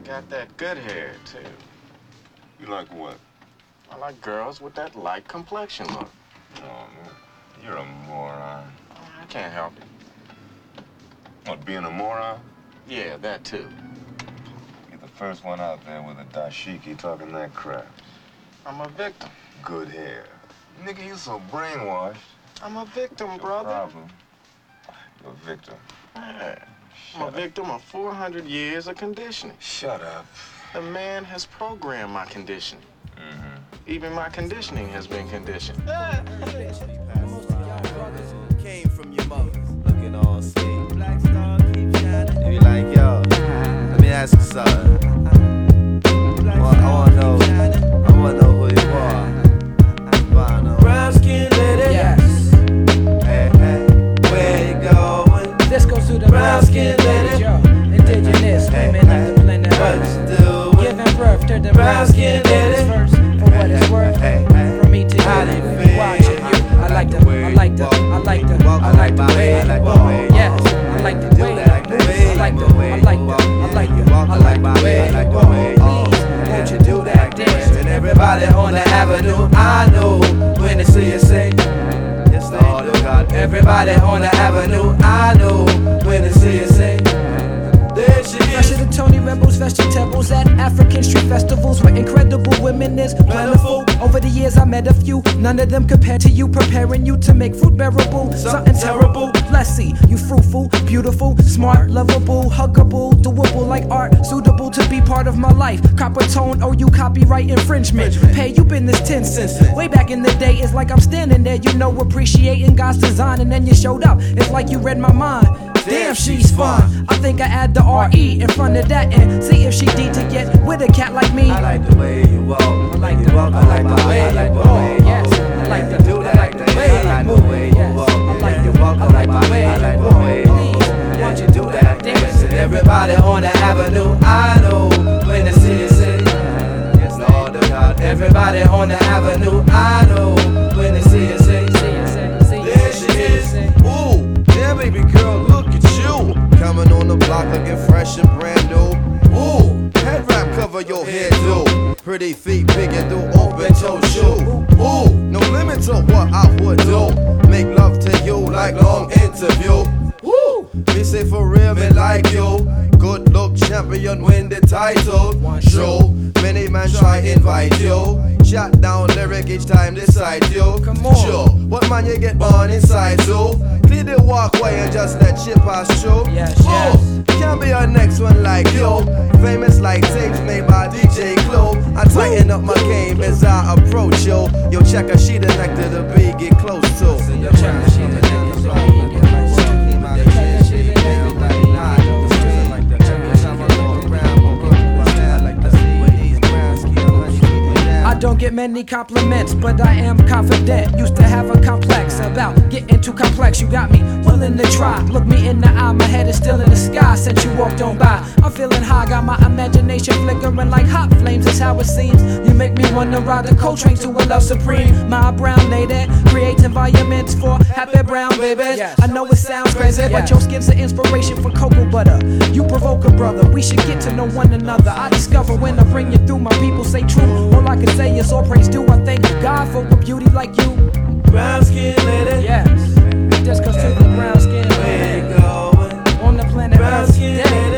got that good hair, too. You like what? I like girls with that light complexion look. Oh, man. You're a moron. I can't help it. What, being a moron? Yeah, that too. You're the first one out there with a dashiki talking that crap. I'm a victim. Good hair. Nigga, you so brainwashed. I'm a victim, Your brother. problem. You're a victim. Yeah. I'm a victim of 400 years of conditioning. Shut up. The man has programmed my conditioning. Mm-hmm. Even my conditioning has been conditioned. Came from your mother, looking all sweet. Black star keep shining. You be like, yo, let me ask you something. I wanna know who you are. Brown skin lady. Yes. Hey, hey, where you going? This goes to the Brown skin lady. Yo, indigenous women of the planet What Earth. you doing? Giving birth to the Brown skin lady. first. For what it's worth. From me to you. How do you When feel? you watching you. I like the way you walk. I like the way you walk. Yes. I like the way you move. I like the way you walk. I like the way you walk. Please, won't you do that dance? And everybody on the avenue, I know when they see you say, yes, Lord, oh God. Everybody on the avenue, I know when they see you say, there she Fresh is. to the Tony Rebels, vegetables at African street festivals where incredible women is plentiful. Over the years I met a few, none of them compared to you, preparing you to make food bearable. Something terrible, let's see, you fruitful, beautiful, smart, lovable, huggable, doable like art, suitable to be part of my life. Copper tone, oh you copyright infringement. Pay you been this 10 cents. Way back in the day, it's like I'm standing there, you know, appreciating God's design, and then you showed up. It's like you read my mind. Damn, she's fine. I think I add the R-E in front of that and see if she D to get with a cat like me. I like the way you walk. I like you the walk. I like the way you walk. Yes, I like the do that. I like the way you move. Yes, I like the I like the way you walk. Please, won't you do that dance? And everybody on the avenue, I know when they see you say, yes, Lord, oh God. Everybody on the avenue, I know when they see you say, there she is. Ooh, yeah, baby girl, look at you. Coming on the block looking fresh and brand new. Ooh, head wrap cover your head too. Pretty feet big and do open toe shoe. Ooh, no limit to what I would do. Make love to you like long interview. Woo, me say for real, me like you. Good look champion, win the title. Show, many man try invite you. Shot down lyric each time they cite you. Come on. Sure, what man you get born inside so? Clear the walkway and just let shit pass through. Yes, Oh, can't be a next one like you. Famous like tapes made by DJ Clue. I tighten up my game as I approach you. Yo, check a sheet of nectar the beat get close to. Yo, check a sheet of nectar the beat get close to. I don't get many compliments, but I am confident. Used to have a complex about getting too complex. You got me willing to try. Look me in the eye, my head is still in the sky since you walked on by. I'm feeling high, got my imagination flickering like hot flames. That's how it seems. You make me wanna ride the coal train to a love supreme. My brown lady creates environments for happy brown babies. I know it sounds crazy, but your skin's an inspiration for cocoa butter. You provoke a brother. We should get to know one another. I discover when I bring you through. My people say true. All I can say is all praise due. I thank God for a beauty like you. Brown skin lady. Yes, just cause to the brown skin Where you going? on the planet Brown Earth. skin Dedicated